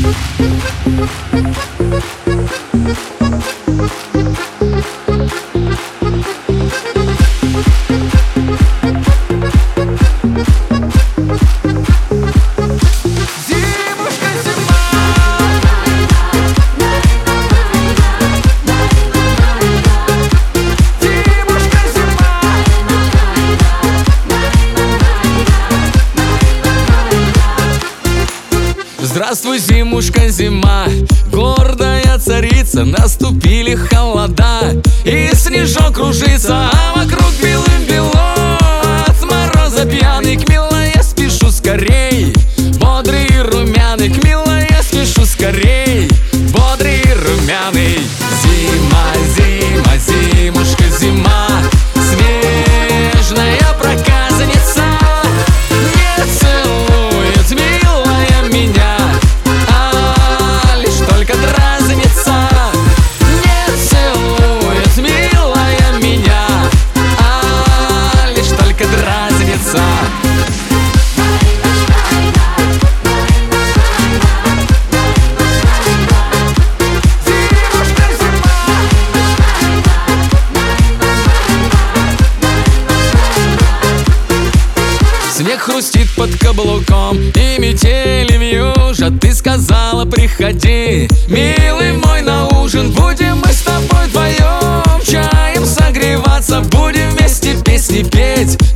Здравствуй, зимушка, зима, гордая царица. Наступили холода, и снежок кружится, а вокруг белым-бело. От мороза пьяный, к милой я спешу скорей. Бодрый и румяный, к милой я спешу скорей. Бодрый и румяный. Зима, зима, зимушка, зима, снежная проказница не целует милая меня, лишь только дразнится. Не целует милая меня, лишь только дразнится. Снег хрустит под каблуком, и метели вьюжат. Ты сказала, приходи, милый мой, на ужин. Будем мы с тобой вдвоем чаем согреваться, будем вместе песни петь